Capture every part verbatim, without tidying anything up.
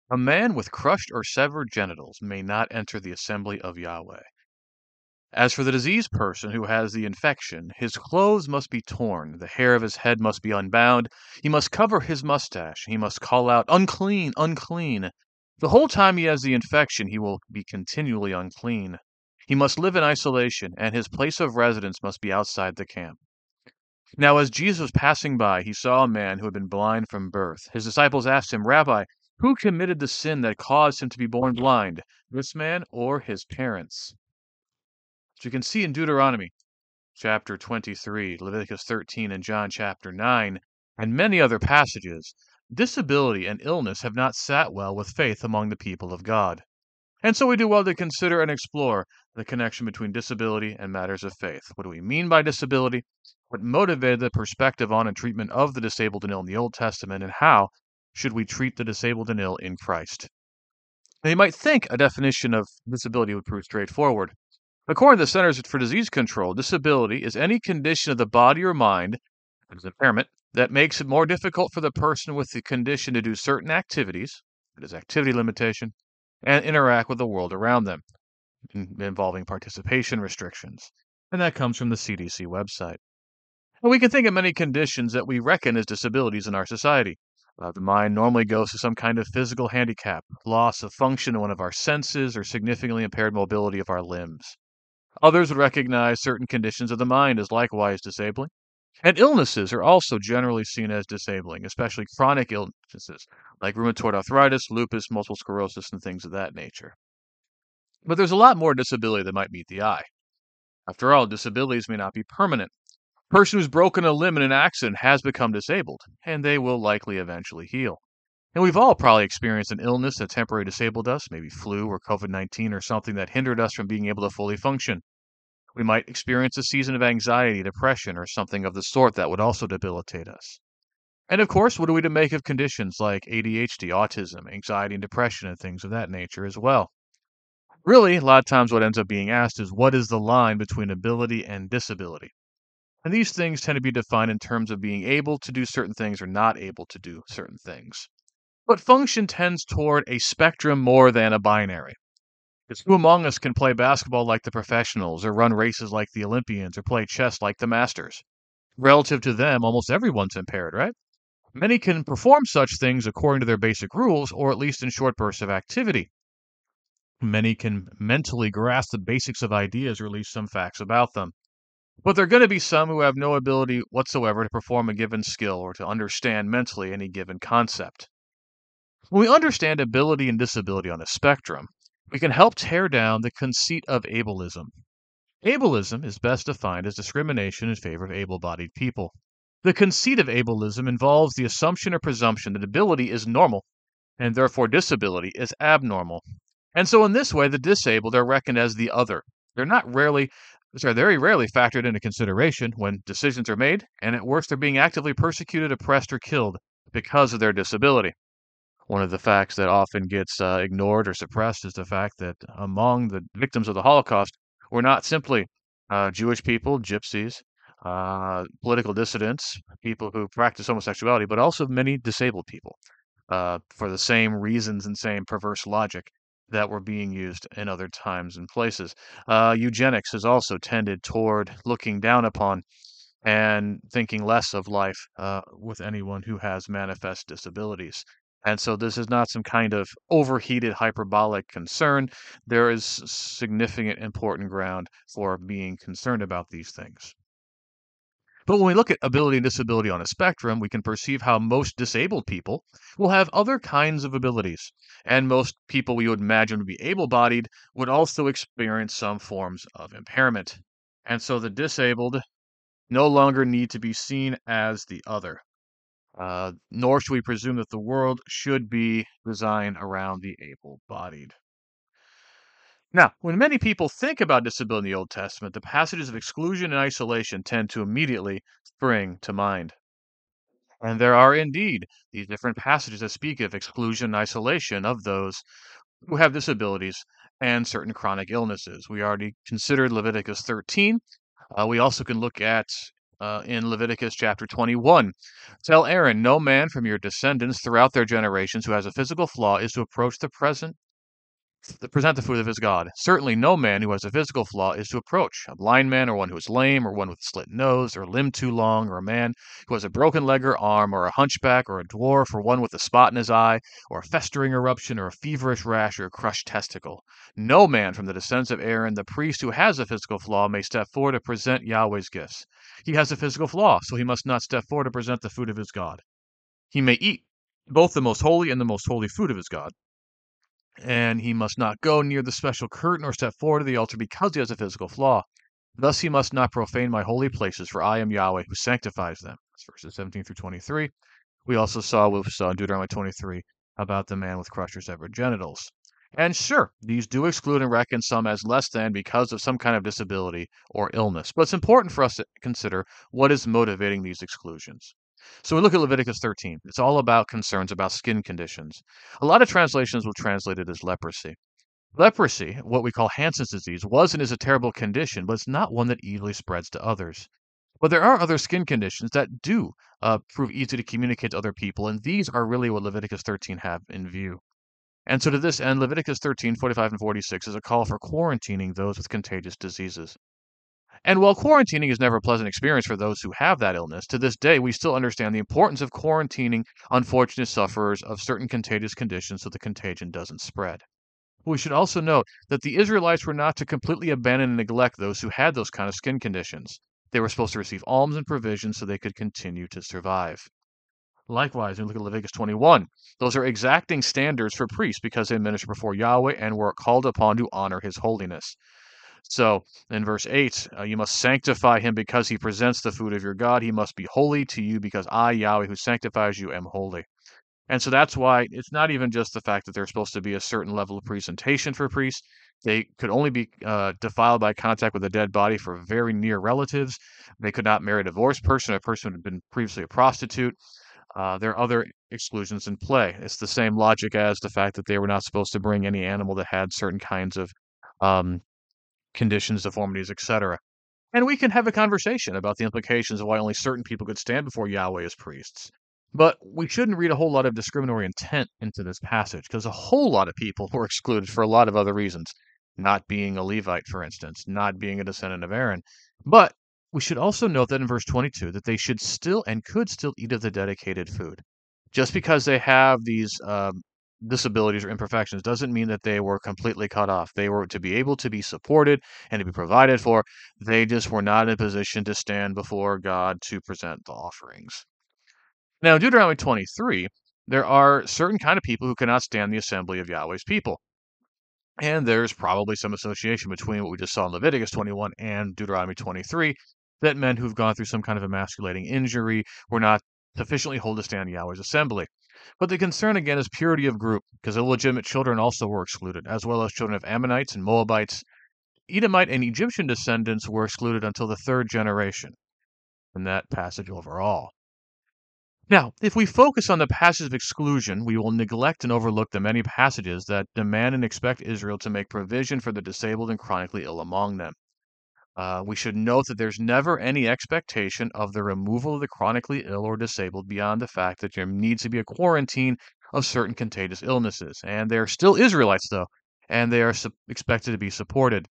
A man with crushed or severed genitals may not enter the assembly of Yahweh. As for the diseased person who has the infection, his clothes must be torn, the hair of his head must be unbound, he must cover his mustache, he must call out, "Unclean, unclean." The whole time he has the infection, he will be continually unclean. He must live in isolation, and his place of residence must be outside the camp. Now, as Jesus was passing by, he saw a man who had been blind from birth. His disciples asked him, "Rabbi, who committed the sin that caused him to be born blind, this man or his parents?" As you can see in Deuteronomy chapter twenty-three, Leviticus thirteen, and John chapter nine, and many other passages, disability and illness have not sat well with faith among the people of God. And so we do well to consider and explore the connection between disability and matters of faith. What do we mean by disability? What motivated the perspective on and treatment of the disabled and ill in the Old Testament, and how should we treat the disabled and ill in Christ? Now, you might think a definition of disability would prove straightforward. According to the Centers for Disease Control, disability is any condition of the body or mind, that is impairment, that makes it more difficult for the person with the condition to do certain activities, that is activity limitation, and interact with the world around them, in- involving participation restrictions. And that comes from the C D C website. And we can think of many conditions that we reckon as disabilities in our society. Uh, the mind normally goes to some kind of physical handicap, loss of function in one of our senses, or significantly impaired mobility of our limbs. Others would recognize certain conditions of the mind as likewise disabling. And illnesses are also generally seen as disabling, especially chronic illnesses like rheumatoid arthritis, lupus, multiple sclerosis, and things of that nature. But there's a lot more disability that might meet the eye. After all, disabilities may not be permanent. A person who's broken a limb in an accident has become disabled, and they will likely eventually heal. And we've all probably experienced an illness that temporarily disabled us, maybe flu or COVID nineteen or something that hindered us from being able to fully function. We might experience a season of anxiety, depression, or something of the sort that would also debilitate us. And of course, what are we to make of conditions like A D H D, autism, anxiety, and depression, and things of that nature as well? Really, a lot of times what ends up being asked is, what is the line between ability and disability? And these things tend to be defined in terms of being able to do certain things or not able to do certain things. But function tends toward a spectrum more than a binary. Because who among us can play basketball like the professionals, or run races like the Olympians, or play chess like the masters? Relative to them, almost everyone's impaired, right? Many can perform such things according to their basic rules, or at least in short bursts of activity. Many can mentally grasp the basics of ideas or at least some facts about them. But there are going to be some who have no ability whatsoever to perform a given skill or to understand mentally any given concept. When we understand ability and disability on a spectrum, we can help tear down the conceit of ableism. Ableism is best defined as discrimination in favor of able-bodied people. The conceit of ableism involves the assumption or presumption that ability is normal, and therefore disability is abnormal. And so in this way, the disabled are reckoned as the other. They're not rarely, sorry, very rarely factored into consideration when decisions are made, and at worst, they're being actively persecuted, oppressed, or killed because of their disability. One of the facts that often gets uh, ignored or suppressed is the fact that among the victims of the Holocaust were not simply uh, Jewish people, gypsies, uh, political dissidents, people who practice homosexuality, but also many disabled people uh, for the same reasons and same perverse logic that were being used in other times and places. Uh, eugenics has also tended toward looking down upon and thinking less of life uh, with anyone who has manifest disabilities. And so this is not some kind of overheated hyperbolic concern. There is significant important ground for being concerned about these things. But when we look at ability and disability on a spectrum, we can perceive how most disabled people will have other kinds of abilities. And most people we would imagine would be able bodied would also experience some forms of impairment. And so the disabled no longer need to be seen as the other. Uh, nor should we presume that the world should be designed around the able bodied. Now, when many people think about disability in the Old Testament, the passages of exclusion and isolation tend to immediately spring to mind. And there are indeed these different passages that speak of exclusion and isolation of those who have disabilities and certain chronic illnesses. We already considered Leviticus thirteen. Uh, we also can look at uh, in Leviticus chapter twenty-one. Tell Aaron, no man from your descendants throughout their generations who has a physical flaw is to approach the present to present the food of his God. Certainly no man who has a physical flaw is to approach. A blind man, or one who is lame, or one with a slit nose, or a limb too long, or a man who has a broken leg or arm, or a hunchback, or a dwarf, or one with a spot in his eye, or a festering eruption, or a feverish rash, or a crushed testicle. No man from the descendants of Aaron, the priest who has a physical flaw, may step forward to present Yahweh's gifts. He has a physical flaw, so he must not step forward to present the food of his God. He may eat both the most holy and the most holy food of his God, and he must not go near the special curtain or step forward to the altar because he has a physical flaw. Thus he must not profane my holy places, for I am Yahweh who sanctifies them. That's verses seventeen through twenty-three. We also saw, we saw in Deuteronomy twenty-three about the man with crushed or severed genitals. And sure, these do exclude and reckon some as less than because of some kind of disability or illness. But it's important for us to consider what is motivating these exclusions. So we look at Leviticus thirteen. It's all about concerns about skin conditions. A lot of translations will translate it as leprosy. Leprosy, what we call Hansen's disease, was and is a terrible condition, but it's not one that easily spreads to others. But there are other skin conditions that do uh, prove easy to communicate to other people, and these are really what Leviticus thirteen have in view. And so to this end, Leviticus thirteen, forty-five and forty-six is a call for quarantining those with contagious diseases. And while quarantining is never a pleasant experience for those who have that illness, to this day we still understand the importance of quarantining unfortunate sufferers of certain contagious conditions so the contagion doesn't spread. We should also note that the Israelites were not to completely abandon and neglect those who had those kind of skin conditions. They were supposed to receive alms and provisions so they could continue to survive. Likewise, when we look at Leviticus twenty-one, those are exacting standards for priests because they minister before Yahweh and were called upon to honor his holiness. So in verse eight, uh, you must sanctify him because he presents the food of your God. He must be holy to you because I, Yahweh, who sanctifies you, am holy. And so that's why it's not even just the fact that there's supposed to be a certain level of presentation for priests. They could only be uh, defiled by contact with a dead body for very near relatives. They could not marry a divorced person, a person who had been previously a prostitute. Uh, there are other exclusions in play. It's the same logic as the fact that they were not supposed to bring any animal that had certain kinds of um, conditions, deformities, et cetera. And we can have a conversation about the implications of why only certain people could stand before Yahweh as priests. But we shouldn't read a whole lot of discriminatory intent into this passage, because a whole lot of people were excluded for a lot of other reasons. Not being a Levite, for instance, not being a descendant of Aaron. But we should also note that in verse twenty-two, that they should still and could still eat of the dedicated food. Just because they have these um, disabilities or imperfections doesn't mean that they were completely cut off. They were to be able to be supported and to be provided for. They just were not in a position to stand before God to present the offerings. Now, in Deuteronomy twenty-three, there are certain kind of people who cannot stand the assembly of Yahweh's people. And there's probably some association between what we just saw in Leviticus twenty-one and Deuteronomy twenty-three, that men who've gone through some kind of emasculating injury were not sufficiently whole to stand Yahweh's assembly. But the concern again is purity of group, because illegitimate children also were excluded, as well as children of Ammonites and Moabites. Edomite and Egyptian descendants were excluded until the third generation in that passage overall. Now, if we focus on the passages of exclusion, we will neglect and overlook the many passages that demand and expect Israel to make provision for the disabled and chronically ill among them. Uh, we should note that there's never any expectation of the removal of the chronically ill or disabled beyond the fact that there needs to be a quarantine of certain contagious illnesses. And they're still Israelites, though, and they are su- expected to be supported.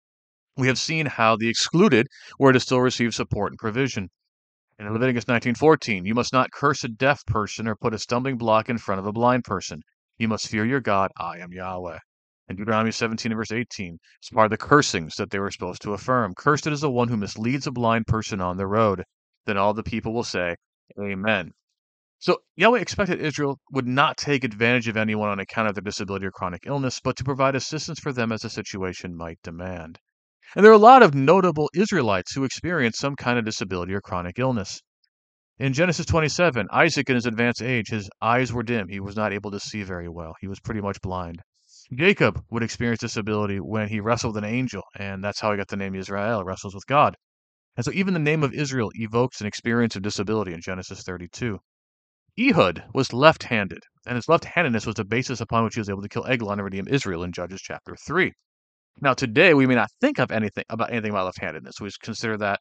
We have seen how the excluded were to still receive support and provision. In Leviticus nineteen fourteen, you must not curse a deaf person or put a stumbling block in front of a blind person. You must fear your God. I am Yahweh. In Deuteronomy seventeen and verse eighteen, it's part of the cursings that they were supposed to affirm. Cursed is the one who misleads a blind person on the road. Then all the people will say, Amen. So Yahweh expected Israel would not take advantage of anyone on account of their disability or chronic illness, but to provide assistance for them as the situation might demand. And there are a lot of notable Israelites who experienced some kind of disability or chronic illness. In Genesis twenty-seven, Isaac in his advanced age, his eyes were dim. He was not able to see very well. He was pretty much blind. Jacob would experience disability when he wrestled with an angel, and that's how he got the name Israel, wrestles with God. And so even the name of Israel evokes an experience of disability in Genesis thirty-two. Ehud was left-handed, and his left-handedness was the basis upon which he was able to kill Eglon and redeem Israel in Judges chapter three. Now, today we may not think of anything about anything about left-handedness. We consider that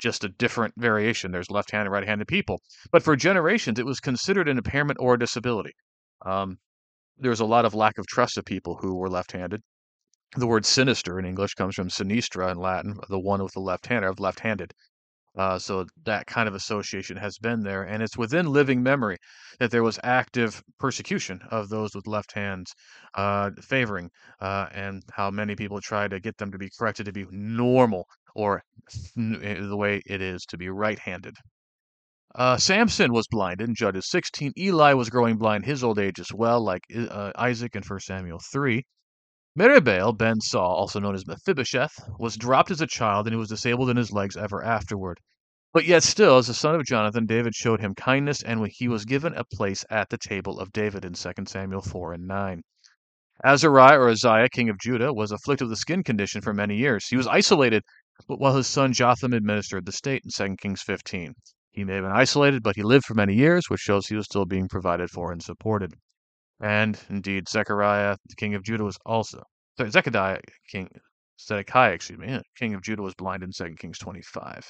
just a different variation. There's left-handed and right-handed people. But for generations, it was considered an impairment or a disability. Um, there was a lot of lack of trust of people who were left-handed. The word sinister in English comes from sinistra in Latin, the one with the left hand, of left-handed. Uh, so that kind of association has been there, and it's within living memory that there was active persecution of those with left hands, uh, favoring, uh, and how many people try to get them to be corrected to be normal or n- eh, the way it is to be right-handed. Uh, Samson was blind in Judges sixteen. Eli was growing blind his old age as well, like I- uh, Isaac in First Samuel three. Meribbaal ben Saul, also known as Mephibosheth, was dropped as a child and he was disabled in his legs ever afterward. But yet still, as the son of Jonathan, David showed him kindness, and he was given a place at the table of David in Second Samuel four and nine. Azariah or Uzziah, king of Judah, was afflicted with a skin condition for many years. He was isolated, but while his son Jotham administered the state in Second Kings fifteen. He may have been isolated, but he lived for many years, which shows he was still being provided for and supported. And indeed, Zechariah, the king of Judah, was also sorry, Zechariah, king Zedekiah, excuse me, yeah, king of Judah, was blind in Second Kings twenty-five.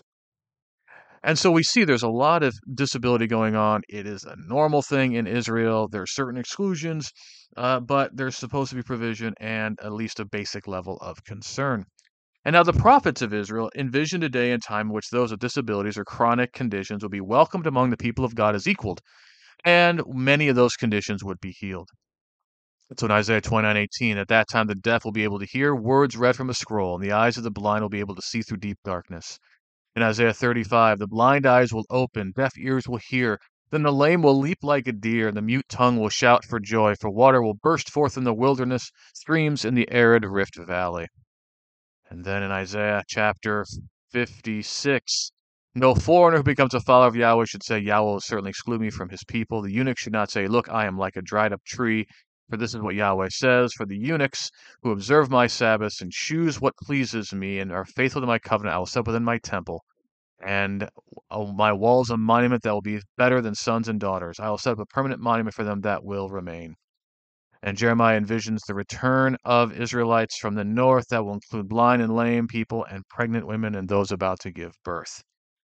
And so we see there's a lot of disability going on. It is a normal thing in Israel. There are certain exclusions, uh, but there's supposed to be provision and at least a basic level of concern. And now the prophets of Israel envisioned a day and time in which those with disabilities or chronic conditions would be welcomed among the people of God as equaled, and many of those conditions would be healed. So in Isaiah twenty-nine eighteen, at that time the deaf will be able to hear words read from a scroll, and the eyes of the blind will be able to see through deep darkness. In Isaiah thirty-five, the blind eyes will open, deaf ears will hear, then the lame will leap like a deer, and the mute tongue will shout for joy, for water will burst forth in the wilderness, streams in the arid Rift Valley. And then in Isaiah chapter fifty-six, no foreigner who becomes a follower of Yahweh should say, Yahweh will certainly exclude me from his people. The eunuch should not say, look, I am like a dried up tree. For this is what Yahweh says, for the eunuchs who observe my Sabbaths and choose what pleases me and are faithful to my covenant, I will set within my temple. And uh, my walls a monument that will be better than sons and daughters. I will set up a permanent monument for them that will remain. And Jeremiah envisions the return of Israelites from the north that will include blind and lame people and pregnant women and those about to give birth.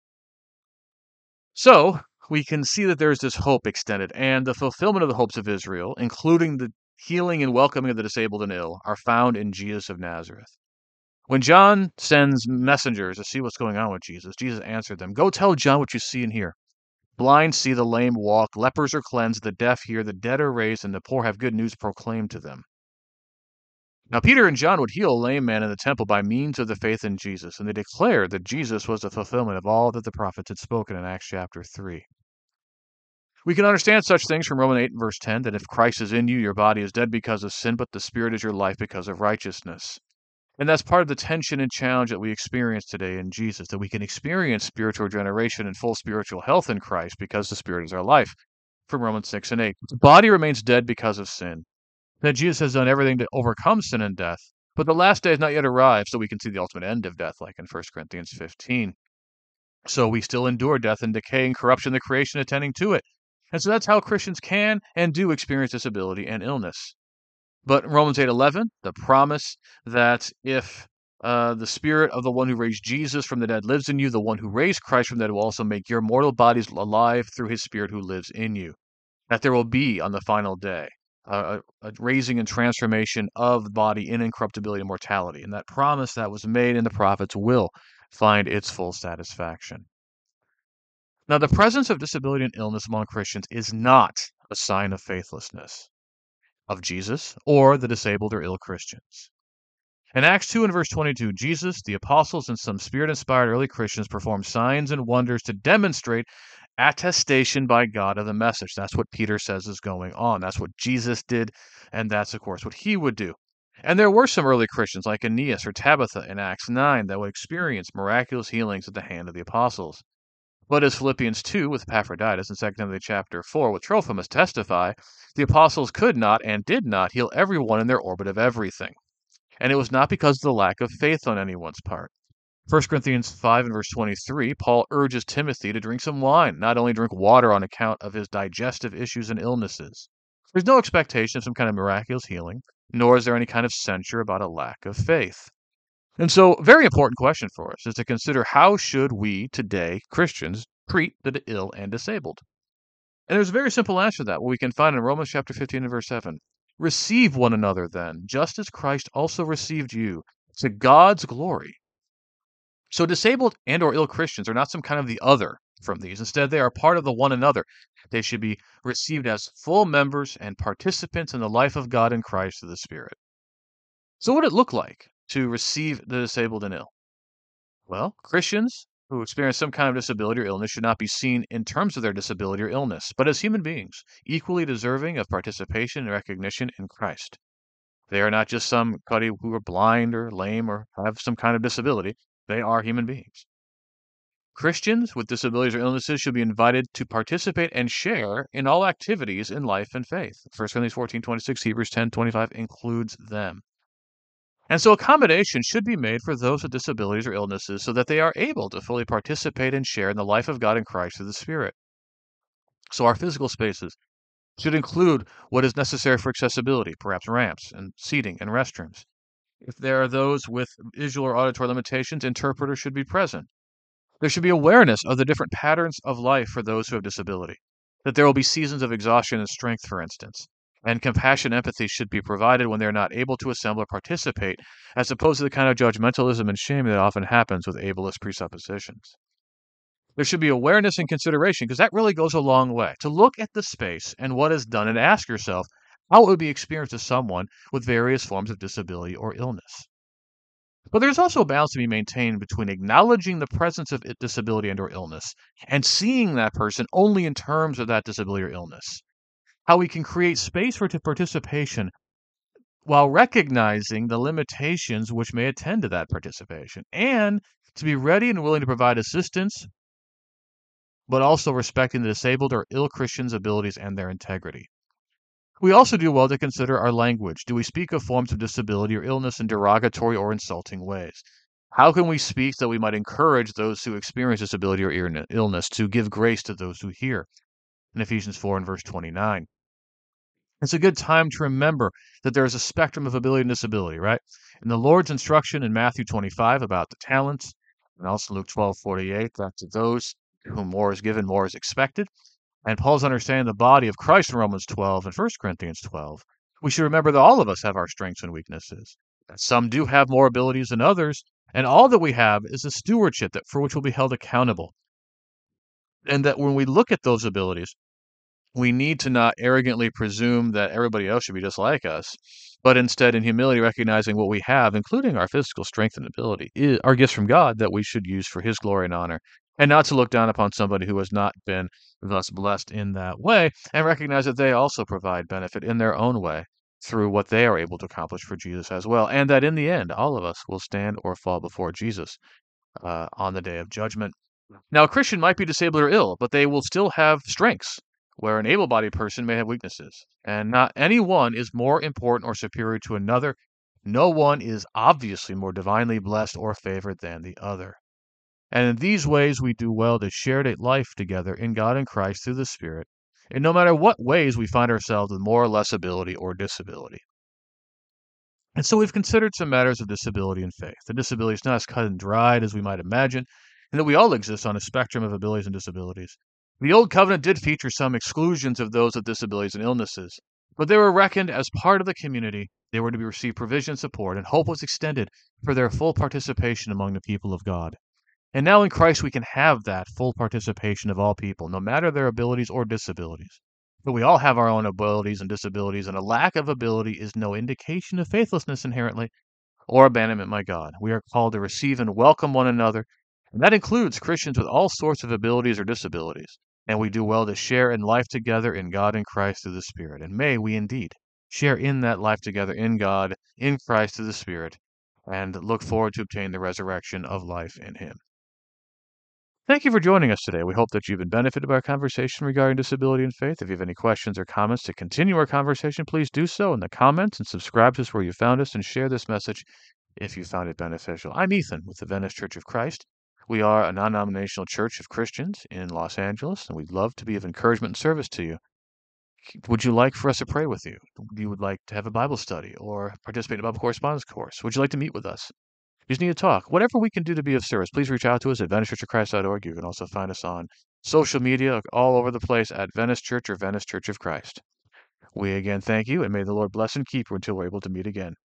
So we can see that there's this hope extended, and the fulfillment of the hopes of Israel, including the healing and welcoming of the disabled and ill, are found in Jesus of Nazareth. When John sends messengers to see what's going on with Jesus, Jesus answered them, go tell John what you see and hear. Blind see, the lame walk, lepers are cleansed, the deaf hear, the dead are raised, and the poor have good news proclaimed to them. Now Peter and John would heal a lame man in the temple by means of the faith in Jesus, and they declared that Jesus was the fulfillment of all that the prophets had spoken in Acts chapter three. We can understand such things from Romans eight and verse ten, that if Christ is in you, your body is dead because of sin, but the Spirit is your life because of righteousness. And that's part of the tension and challenge that we experience today in Jesus, that we can experience spiritual regeneration and full spiritual health in Christ because the Spirit is our life, from Romans six and eight. The body remains dead because of sin. That Jesus has done everything to overcome sin and death, but the last day has not yet arrived, so we can see the ultimate end of death, like in First Corinthians fifteen. So we still endure death and decay and corruption of the creation attending to it. And so that's how Christians can and do experience disability and illness. But Romans eight eleven, the promise that if uh, the Spirit of the one who raised Jesus from the dead lives in you, the one who raised Christ from the dead will also make your mortal bodies alive through his Spirit who lives in you. That there will be on the final day uh, a, a raising and transformation of the body in incorruptibility and mortality. And that promise that was made in the prophets will find its full satisfaction. Now, the presence of disability and illness among Christians is not a sign of faithlessness of Jesus or the disabled or ill Christians. In Acts two and verse twenty-two, Jesus, the apostles, and some spirit-inspired early Christians performed signs and wonders to demonstrate attestation by God of the message. That's what Peter says is going on. That's what Jesus did, and that's, of course, what he would do. And there were some early Christians like Aeneas or Tabitha in Acts nine that would experience miraculous healings at the hand of the apostles. But as Philippians two with Epaphroditus and Second Timothy chapter four with Trophimus testify, the apostles could not and did not heal everyone in their orbit of everything. And it was not because of the lack of faith on anyone's part. First Corinthians five and verse twenty-three, Paul urges Timothy to drink some wine, not only drink water on account of his digestive issues and illnesses. There's no expectation of some kind of miraculous healing, nor is there any kind of censure about a lack of faith. And so, very important question for us is to consider how should we today, Christians, treat the ill and disabled? And there's a very simple answer to that, what we can find in Romans chapter fifteen and verse seven. Receive one another then, just as Christ also received you, to God's glory. So disabled and or ill Christians are not some kind of the other from these. Instead, they are part of the one another. They should be received as full members and participants in the life of God in Christ through the Spirit. So what would it look like to receive the disabled and ill? Well, Christians who experience some kind of disability or illness should not be seen in terms of their disability or illness, but as human beings, equally deserving of participation and recognition in Christ. They are not just somebody who are blind or lame or have some kind of disability. They are human beings. Christians with disabilities or illnesses should be invited to participate and share in all activities in life and faith. First Corinthians fourteen twenty-six, Hebrews ten twenty-five includes them. And so accommodation should be made for those with disabilities or illnesses so that they are able to fully participate and share in the life of God in Christ through the Spirit. So our physical spaces should include what is necessary for accessibility, perhaps ramps and seating and restrooms. If there are those with visual or auditory limitations, interpreters should be present. There should be awareness of the different patterns of life for those who have disability, that there will be seasons of exhaustion and strength, for instance. And compassion and empathy should be provided when they're not able to assemble or participate, as opposed to the kind of judgmentalism and shame that often happens with ableist presuppositions. There should be awareness and consideration, because that really goes a long way. To look at the space and what is done and ask yourself how it would be experienced to someone with various forms of disability or illness. But there's also a balance to be maintained between acknowledging the presence of disability and or illness and seeing that person only in terms of that disability or illness. How we can create space for participation while recognizing the limitations which may attend to that participation, and to be ready and willing to provide assistance, but also respecting the disabled or ill Christians' abilities and their integrity. We also do well to consider our language. Do we speak of forms of disability or illness in derogatory or insulting ways? How can we speak that we might encourage those who experience disability or illness to give grace to those who hear? In Ephesians four and verse twenty-nine. It's a good time to remember that there is a spectrum of ability and disability, right? In the Lord's instruction in Matthew twenty-five about the talents, and also Luke twelve forty-eight, that to those to whom more is given, more is expected. And Paul's understanding the body of Christ in Romans twelve and First Corinthians twelve. We should remember that all of us have our strengths and weaknesses. That some do have more abilities than others, and all that we have is a stewardship that for which we'll be held accountable. And that when we look at those abilities, we need to not arrogantly presume that everybody else should be just like us, but instead in humility recognizing what we have, including our physical strength and ability, are gifts from God that we should use for His glory and honor, and not to look down upon somebody who has not been thus blessed in that way, and recognize that they also provide benefit in their own way through what they are able to accomplish for Jesus as well, and that in the end, all of us will stand or fall before Jesus uh, on the day of judgment. Now, a Christian might be disabled or ill, but they will still have strengths, where an able-bodied person may have weaknesses. And not any one is more important or superior to another. No one is obviously more divinely blessed or favored than the other. And in these ways, we do well to share life together in God and Christ through the Spirit, and no matter what ways we find ourselves with more or less ability or disability. And so we've considered some matters of disability and faith. The disability is not as cut and dried as we might imagine, and that we all exist on a spectrum of abilities and disabilities. The Old Covenant did feature some exclusions of those with disabilities and illnesses, but they were reckoned as part of the community. They were to be received provision and support, and hope was extended for their full participation among the people of God. And now in Christ we can have that full participation of all people, no matter their abilities or disabilities. But we all have our own abilities and disabilities, and a lack of ability is no indication of faithlessness inherently, or abandonment by God. We are called to receive and welcome one another, and that includes Christians with all sorts of abilities or disabilities. And we do well to share in life together in God and Christ through the Spirit. And may we indeed share in that life together in God, in Christ through the Spirit, and look forward to obtain the resurrection of life in Him. Thank you for joining us today. We hope that you've been benefited by our conversation regarding disability and faith. If you have any questions or comments to continue our conversation, please do so in the comments and subscribe to us where you found us, and share this message if you found it beneficial. I'm Ethan with the Venice Church of Christ. We are a non-denominational church of Christians in Los Angeles, and we'd love to be of encouragement and service to you. Would you like for us to pray with you? You would like to have a Bible study or participate in a Bible correspondence course? Would you like to meet with us? You just need to talk. Whatever we can do to be of service, please reach out to us at venice church of christ dot org. You can also find us on social media all over the place at Venice Church or Venice Church of Christ. We again thank you, and may the Lord bless and keep you until we're able to meet again.